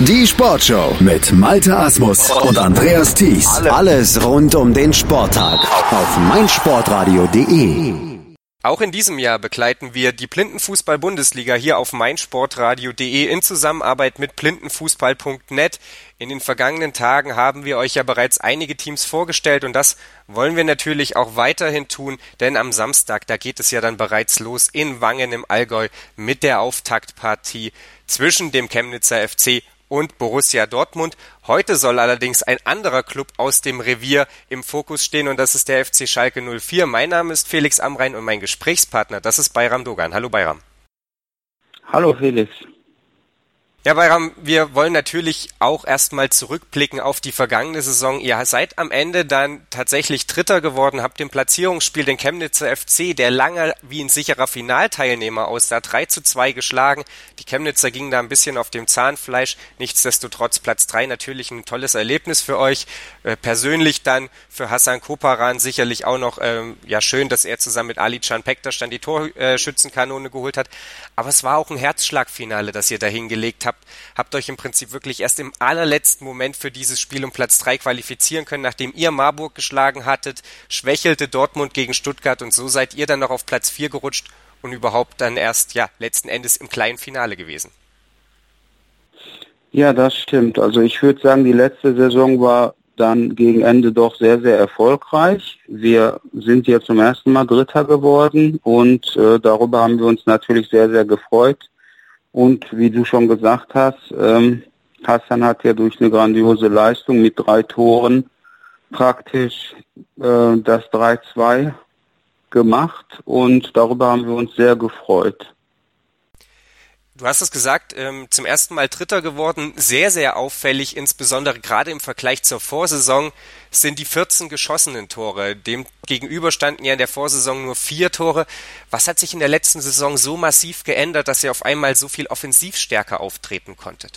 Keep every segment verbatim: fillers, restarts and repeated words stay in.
Die Sportshow mit Malte Asmus und Andreas Thies. Alles rund um den Sporttag auf meinsportradio punkt de. Auch in diesem Jahr begleiten wir die Blindenfußball-Bundesliga hier auf meinsportradio punkt de in Zusammenarbeit mit blindenfußball punkt net. In den vergangenen Tagen haben wir euch ja bereits einige Teams vorgestellt und das wollen wir natürlich auch weiterhin tun, denn am Samstag, da geht es ja dann bereits los in Wangen im Allgäu mit der Auftaktpartie zwischen dem Chemnitzer F C und Borussia Dortmund. Heute soll allerdings ein anderer Club aus dem Revier im Fokus stehen und das ist der F C Schalke null vier. Mein Name ist Felix Amrain und mein Gesprächspartner, das ist Bayram Dogan. Hallo Bayram. Hallo Felix. Ja, Bayram, wir wollen natürlich auch erstmal zurückblicken auf die vergangene Saison. Ihr seid am Ende dann tatsächlich Dritter geworden, habt im Platzierungsspiel den Chemnitzer F C, der lange wie ein sicherer Finalteilnehmer aussah, drei zu zwei geschlagen. Die Chemnitzer gingen da ein bisschen auf dem Zahnfleisch. Nichtsdestotrotz Platz drei natürlich ein tolles Erlebnis für euch. Äh, persönlich dann für Hasan Koparan sicherlich auch noch ähm, ja schön, dass er zusammen mit Ali Can Pektas dann die Torschützenkanone geholt hat. Aber es war auch ein Herzschlagfinale, das ihr da hingelegt habt. Habt euch im Prinzip wirklich erst im allerletzten Moment für dieses Spiel um Platz drei qualifizieren können, nachdem ihr Marburg geschlagen hattet, schwächelte Dortmund gegen Stuttgart und so seid ihr dann noch auf Platz vier gerutscht und überhaupt dann erst, ja, letzten Endes im kleinen Finale gewesen. Ja, das stimmt. Also ich würde sagen, die letzte Saison war dann gegen Ende doch sehr, sehr erfolgreich. Wir sind ja zum ersten Mal Dritter geworden und äh, darüber haben wir uns natürlich sehr, sehr gefreut. Und wie du schon gesagt hast, ähm, Hasan hat ja durch eine grandiose Leistung mit drei Toren praktisch äh, das drei zwei gemacht und darüber haben wir uns sehr gefreut. Du hast es gesagt, ähm, zum ersten Mal Dritter geworden, sehr, sehr auffällig, insbesondere gerade im Vergleich zur Vorsaison sind die vierzehn geschossenen Tore. Dem gegenüber standen ja in der Vorsaison nur vier Tore. Was hat sich in der letzten Saison so massiv geändert, dass ihr auf einmal so viel offensivstärker auftreten konntet?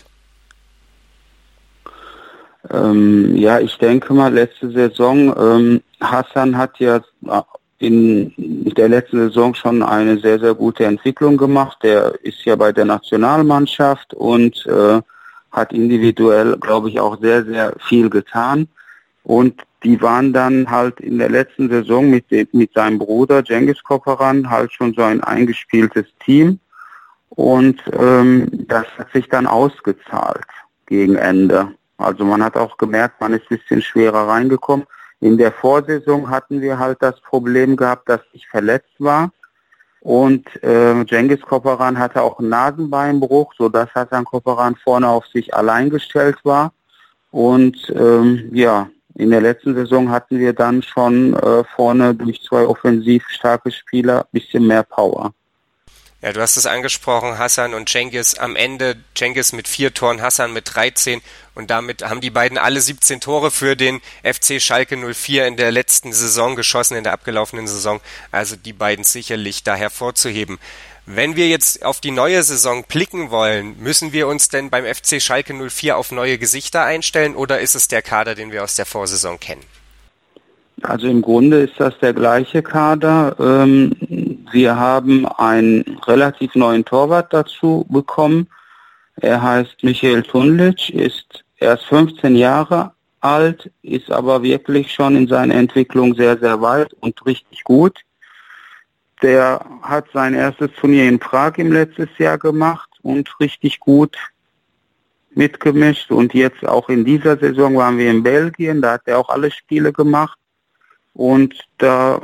Ähm, ja, ich denke mal, letzte Saison, ähm, Hasan hat ja in der letzten Saison schon eine sehr, sehr gute Entwicklung gemacht. Der ist ja bei der Nationalmannschaft und äh, hat individuell, glaube ich, auch sehr, sehr viel getan. Und die waren dann halt in der letzten Saison mit, mit seinem Bruder Cengiz Koparan halt schon so ein eingespieltes Team. Und ähm, das hat sich dann ausgezahlt gegen Ende. Also man hat auch gemerkt, man ist ein bisschen schwerer reingekommen. In der Vorsaison hatten wir halt das Problem gehabt, dass ich verletzt war und äh, Cengiz Koparan hatte auch einen Nasenbeinbruch, sodass Hasan Koparan vorne auf sich allein gestellt war. Und ähm, ja, in der letzten Saison hatten wir dann schon äh, vorne durch zwei offensiv starke Spieler ein bisschen mehr Power. Ja, du hast es angesprochen, Hasan und Cengiz am Ende, Cengiz mit vier Toren, Hasan mit dreizehn und damit haben die beiden alle siebzehn Tore für den F C Schalke null vier in der letzten Saison geschossen, in der abgelaufenen Saison, also die beiden sicherlich da hervorzuheben. Wenn wir jetzt auf die neue Saison blicken wollen, müssen wir uns denn beim F C Schalke null vier auf neue Gesichter einstellen oder ist es der Kader, den wir aus der Vorsaison kennen? Also im Grunde ist das der gleiche Kader. Wir haben einen relativ neuen Torwart dazu bekommen. Er heißt Michael Tunlic, ist erst fünfzehn Jahre alt, ist aber wirklich schon in seiner Entwicklung sehr, sehr weit und richtig gut. Der hat sein erstes Turnier in Prag im letztes Jahr gemacht und richtig gut mitgemischt. Und jetzt auch in dieser Saison waren wir in Belgien, da hat er auch alle Spiele gemacht. Und da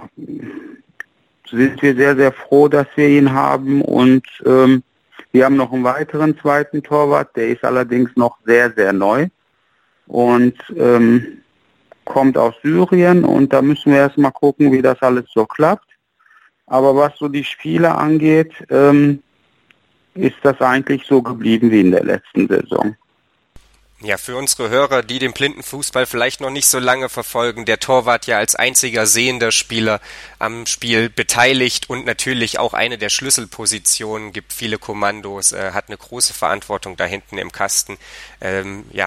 sind wir sehr, sehr froh, dass wir ihn haben. Und ähm, wir haben noch einen weiteren zweiten Torwart, der ist allerdings noch sehr, sehr neu und ähm, kommt aus Syrien. Und da müssen wir erstmal gucken, wie das alles so klappt. Aber was so die Spiele angeht, ähm, ist das eigentlich so geblieben wie in der letzten Saison. Ja, für unsere Hörer, die den Blindenfußball vielleicht noch nicht so lange verfolgen, der Torwart ja als einziger sehender Spieler am Spiel beteiligt und natürlich auch eine der Schlüsselpositionen, gibt viele Kommandos, äh, hat eine große Verantwortung da hinten im Kasten. Ähm, ja,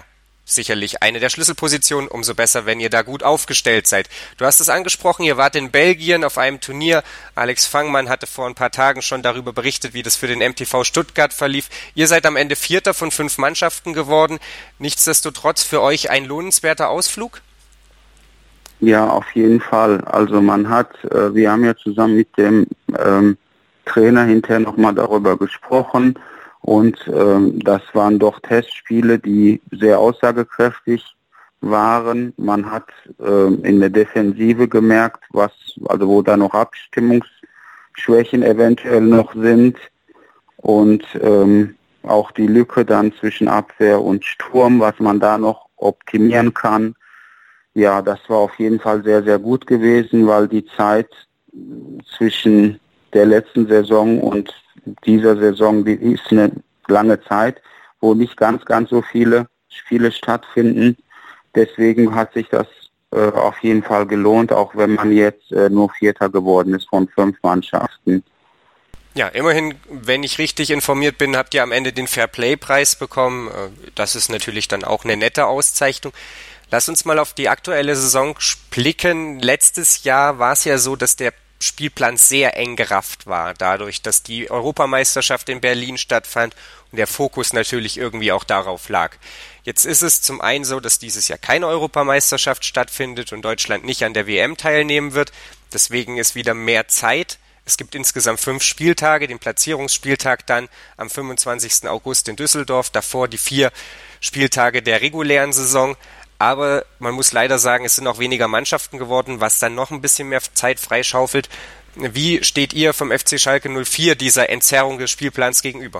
sicherlich eine der Schlüsselpositionen, umso besser, wenn ihr da gut aufgestellt seid. Du hast es angesprochen, ihr wart in Belgien auf einem Turnier. Alex Fangmann hatte vor ein paar Tagen schon darüber berichtet, wie das für den M T V Stuttgart verlief. Ihr seid am Ende Vierter von fünf Mannschaften geworden. Nichtsdestotrotz für euch ein lohnenswerter Ausflug? Ja, auf jeden Fall. Also man hat, äh, wir haben ja zusammen mit dem ähm, Trainer hinterher nochmal darüber gesprochen. Und ähm, das waren doch Testspiele, die sehr aussagekräftig waren. Man hat ähm, in der Defensive gemerkt, was, also wo da noch Abstimmungsschwächen eventuell noch sind. Und ähm, auch die Lücke dann zwischen Abwehr und Sturm, was man da noch optimieren kann. Ja, das war auf jeden Fall sehr, sehr gut gewesen, weil die Zeit zwischen der letzten Saison und dieser Saison, die ist eine lange Zeit, wo nicht ganz, ganz so viele Spiele stattfinden. Deswegen hat sich das äh, auf jeden Fall gelohnt, auch wenn man jetzt äh, nur Vierter geworden ist von fünf Mannschaften. Ja, immerhin, wenn ich richtig informiert bin, habt ihr am Ende den Fair-Play-Preis bekommen. Das ist natürlich dann auch eine nette Auszeichnung. Lass uns mal auf die aktuelle Saison blicken. Letztes Jahr war es ja so, dass der Spielplan sehr eng gerafft war, dadurch, dass die Europameisterschaft in Berlin stattfand und der Fokus natürlich irgendwie auch darauf lag. Jetzt ist es zum einen so, dass dieses Jahr keine Europameisterschaft stattfindet und Deutschland nicht an der W M teilnehmen wird. Deswegen ist wieder mehr Zeit. Es gibt insgesamt fünf Spieltage, den Platzierungsspieltag dann am fünfundzwanzigsten August in Düsseldorf, davor die vier Spieltage der regulären Saison. Aber man muss leider sagen, es sind auch weniger Mannschaften geworden, was dann noch ein bisschen mehr Zeit freischaufelt. Wie steht ihr vom F C Schalke null vier dieser Entzerrung des Spielplans gegenüber?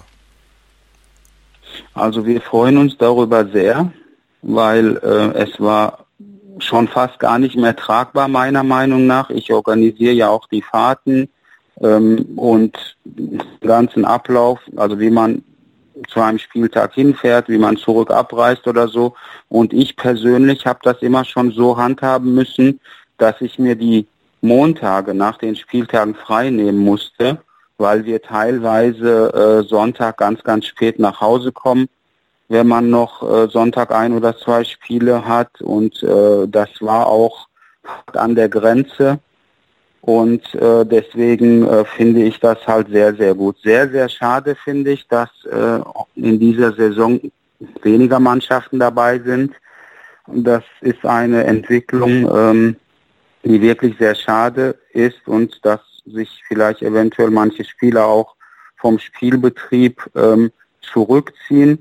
Also wir freuen uns darüber sehr, weil äh, es war schon fast gar nicht mehr tragbar, meiner Meinung nach. Ich organisiere ja auch die Fahrten ähm, und den ganzen Ablauf, also wie man zu einem Spieltag hinfährt, wie man zurück abreist oder so. Und ich persönlich habe das immer schon so handhaben müssen, dass ich mir die Montage nach den Spieltagen frei nehmen musste, weil wir teilweise äh, Sonntag ganz, ganz spät nach Hause kommen, wenn man noch äh, Sonntag ein oder zwei Spiele hat. Und äh, das war auch an der Grenze. Und äh, deswegen äh, finde ich das halt sehr, sehr gut. Sehr, sehr schade finde ich, dass äh, in dieser Saison weniger Mannschaften dabei sind. Und das ist eine Entwicklung, ähm, die wirklich sehr schade ist und dass sich vielleicht eventuell manche Spieler auch vom Spielbetrieb ähm, zurückziehen.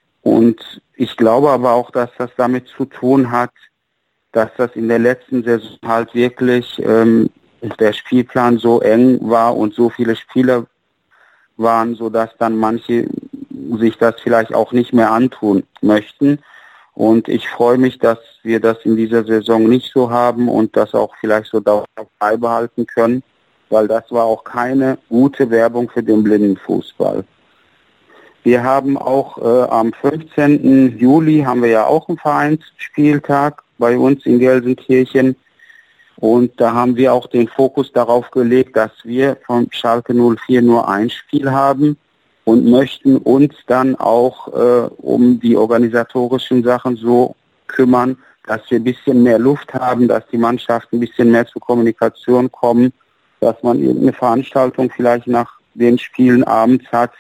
Und ich glaube aber auch, dass das damit zu tun hat, dass das in der letzten Saison halt wirklich ähm, der Spielplan so eng war und so viele Spieler waren, sodass dann manche sich das vielleicht auch nicht mehr antun möchten. Und ich freue mich, dass wir das in dieser Saison nicht so haben und das auch vielleicht so dauerhaft beibehalten können, weil das war auch keine gute Werbung für den Blindenfußball. Wir haben auch äh, am fünfzehnten Juli haben wir ja auch einen Vereinsspieltag bei uns in Gelsenkirchen. Und da haben wir auch den Fokus darauf gelegt, dass wir von Schalke null vier nur ein Spiel haben und möchten uns dann auch äh, um die organisatorischen Sachen so kümmern, dass wir ein bisschen mehr Luft haben, dass die Mannschaften ein bisschen mehr zur Kommunikation kommen, dass man irgendeine Veranstaltung vielleicht nach den Spielen abends hat.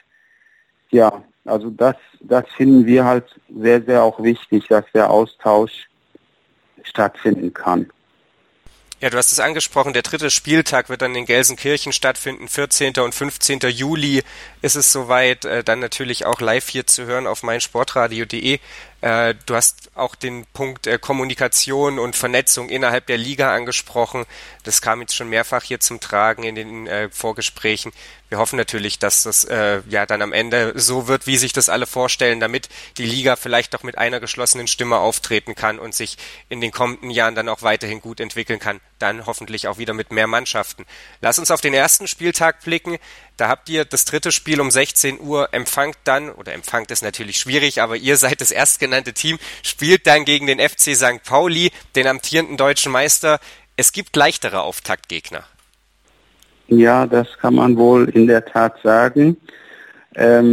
Ja, also das, das finden wir halt sehr, sehr auch wichtig, dass der Austausch stattfinden kann. Ja, du hast es angesprochen, der dritte Spieltag wird dann in Gelsenkirchen stattfinden, vierzehnten und fünfzehnten Juli ist es soweit, äh, dann natürlich auch live hier zu hören auf meinsportradio punkt de. Äh, du hast auch den Punkt äh, Kommunikation und Vernetzung innerhalb der Liga angesprochen. Das kam jetzt schon mehrfach hier zum Tragen in den äh, Vorgesprächen. Wir hoffen natürlich, dass das äh, ja dann am Ende so wird, wie sich das alle vorstellen, damit die Liga vielleicht auch mit einer geschlossenen Stimme auftreten kann und sich in den kommenden Jahren dann auch weiterhin gut entwickeln kann. Dann hoffentlich auch wieder mit mehr Mannschaften. Lass uns auf den ersten Spieltag blicken. Da habt ihr das dritte Spiel um sechzehn Uhr, empfangt dann, oder empfangt ist natürlich schwierig, aber ihr seid das erstgenannte Team, spielt dann gegen den F C Sankt Pauli, den amtierenden deutschen Meister. Es gibt leichtere Auftaktgegner. Ja, das kann man wohl in der Tat sagen. Ähm,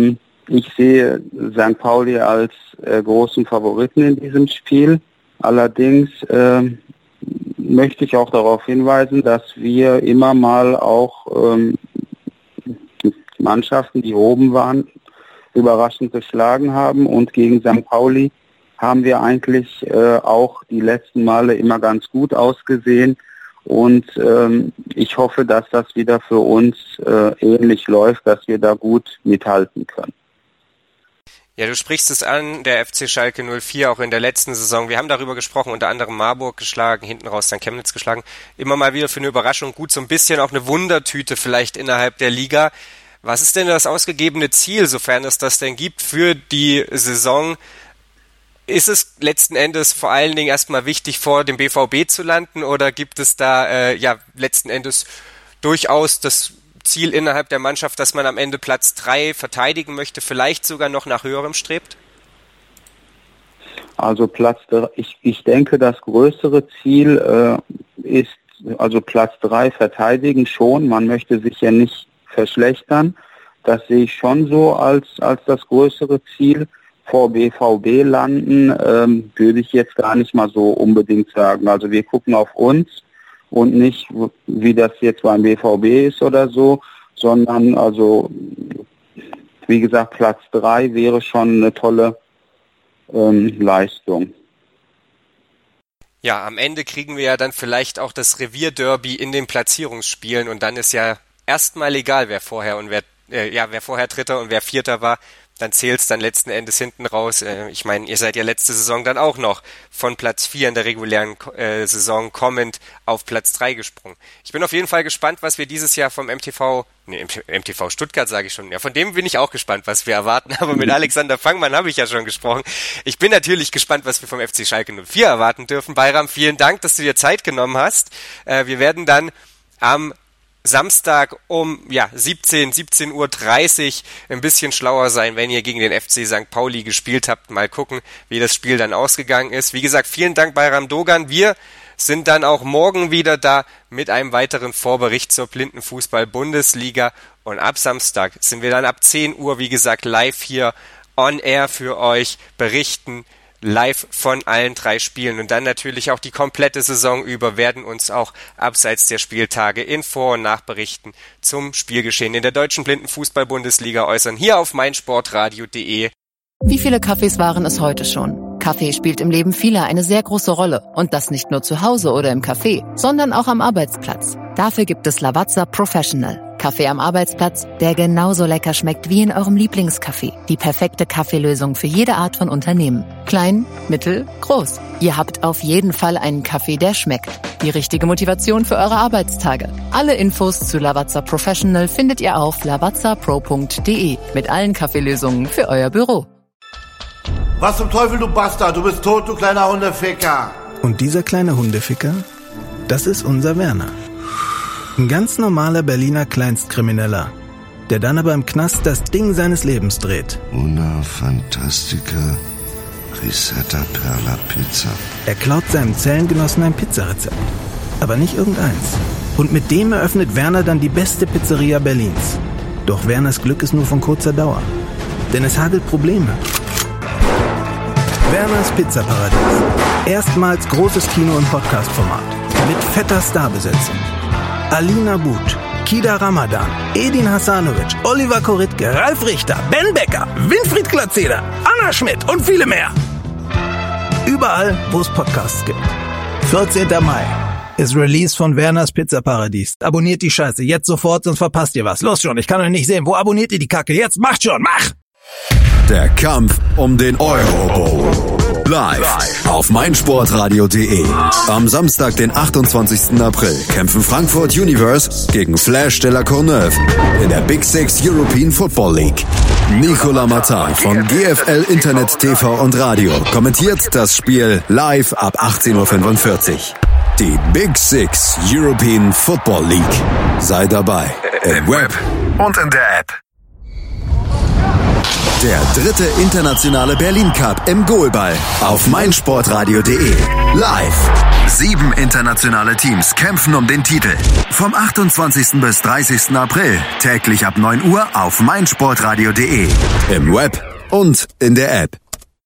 ich sehe Sankt Pauli als äh, großen Favoriten in diesem Spiel. Allerdings äh, möchte ich auch darauf hinweisen, dass wir immer mal auch ähm, Mannschaften, die oben waren, überraschend geschlagen haben, und gegen Sankt Pauli haben wir eigentlich äh, auch die letzten Male immer ganz gut ausgesehen, und ähm, ich hoffe, dass das wieder für uns äh, ähnlich läuft, dass wir da gut mithalten können. Ja, du sprichst es an, der F C Schalke null vier, auch in der letzten Saison. Wir haben darüber gesprochen, unter anderem Marburg geschlagen, hinten raus dann Chemnitz geschlagen. Immer mal wieder für eine Überraschung, gut, so ein bisschen auch eine Wundertüte vielleicht innerhalb der Liga. Was ist denn das ausgegebene Ziel, sofern es das denn gibt, für die Saison? Ist es letzten Endes vor allen Dingen erstmal wichtig, vor dem B V B zu landen, oder gibt es da äh, ja letzten Endes durchaus das Ziel innerhalb der Mannschaft, dass man am Ende Platz drei verteidigen möchte, vielleicht sogar noch nach höherem strebt? Also Platz, ich, ich denke, das größere Ziel äh, ist, also Platz drei verteidigen schon. Man möchte sich ja nicht verschlechtern. Das sehe ich schon so als, als das größere Ziel. Vor B V B landen ähm, würde ich jetzt gar nicht mal so unbedingt sagen. Also wir gucken auf uns und nicht, wie das jetzt beim B V B ist oder so, sondern also, wie gesagt, Platz drei wäre schon eine tolle ähm, Leistung. Ja, am Ende kriegen wir ja dann vielleicht auch das Revierderby in den Platzierungsspielen, und dann ist ja erstmal egal, wer vorher und wer äh, ja wer vorher Dritter und wer Vierter war. Dann zählt's dann letzten Endes hinten raus. Äh, ich meine, ihr seid ja letzte Saison dann auch noch von Platz vier in der regulären äh, Saison kommend auf Platz drei gesprungen. Ich bin auf jeden Fall gespannt, was wir dieses Jahr vom M T V, nee, M T V Stuttgart sage ich schon, ja, von dem bin ich auch gespannt, was wir erwarten, aber mit Alexander Fangmann habe ich ja schon gesprochen. Ich bin natürlich gespannt, was wir vom F C Schalke null vier erwarten dürfen. Bayram, vielen Dank, dass du dir Zeit genommen hast. Äh, wir werden dann am Samstag um ja siebzehn, siebzehn Uhr dreißig ein bisschen schlauer sein, wenn ihr gegen den F C Sankt Pauli gespielt habt. Mal gucken, wie das Spiel dann ausgegangen ist. Wie gesagt, vielen Dank, Bayram Dogan. Wir sind dann auch morgen wieder da mit einem weiteren Vorbericht zur Blindenfußball-Bundesliga. Und ab Samstag sind wir dann ab zehn Uhr, wie gesagt, live hier on air für euch, berichten live von allen drei Spielen, und dann natürlich auch die komplette Saison über werden uns auch abseits der Spieltage in Vor- und Nachberichten zum Spielgeschehen in der deutschen Blindenfußball-Bundesliga äußern, hier auf meinsportradio punkt de. Wie viele Kaffees waren es heute schon? Kaffee spielt im Leben vieler eine sehr große Rolle, und das nicht nur zu Hause oder im Café, sondern auch am Arbeitsplatz. Dafür gibt es Lavazza Professional. Kaffee am Arbeitsplatz, der genauso lecker schmeckt wie in eurem Lieblingscafé. Die perfekte Kaffeelösung für jede Art von Unternehmen. Klein, mittel, groß. Ihr habt auf jeden Fall einen Kaffee, der schmeckt. Die richtige Motivation für eure Arbeitstage. Alle Infos zu Lavazza Professional findet ihr auf lavazza pro punkt de mit allen Kaffeelösungen für euer Büro. Was zum Teufel, du Bastard? Du bist tot, du kleiner Hundeficker. Und dieser kleine Hundeficker, das ist unser Werner. Ein ganz normaler Berliner Kleinstkrimineller, der dann aber im Knast das Ding seines Lebens dreht. Una Fantastica Risetta Perla Pizza. Er klaut seinem Zellengenossen ein Pizzarezept, aber nicht irgendeins. Und mit dem eröffnet Werner dann die beste Pizzeria Berlins. Doch Werners Glück ist nur von kurzer Dauer, denn es hagelt Probleme. Werners Pizzaparadies. Erstmals großes Kino- und Podcast-Format. Mit fetter Starbesetzung. Alina But, Kida Ramadan, Edin Hasanovic, Oliver Koritke, Ralf Richter, Ben Becker, Winfried Glatzeder, Anna Schmidt und viele mehr. Überall, wo es Podcasts gibt. vierzehnten Mai ist Release von Werners Pizzaparadies. Abonniert die Scheiße jetzt sofort, sonst verpasst ihr was. Los schon, ich kann euch nicht sehen. Wo abonniert ihr die Kacke? Jetzt macht schon, mach! Der Kampf um den Euro live auf meinsportradio punkt de. Am Samstag, den achtundzwanzigsten April, kämpfen Frankfurt Universe gegen Flash de la Courneuve in der Big Six European Football League. Nicolas Martin von G F L Internet T V und Radio kommentiert das Spiel live ab achtzehn Uhr fünfundvierzig. Die Big Six European Football League. Sei dabei im Web und in der App. Der dritte internationale Berlin Cup im Goalball auf meinsportradio punkt de. Live Sieben internationale Teams kämpfen um den Titel. Vom achtundzwanzigsten bis dreißigsten April, täglich ab neun Uhr auf meinsportradio punkt de. Im Web und in der App.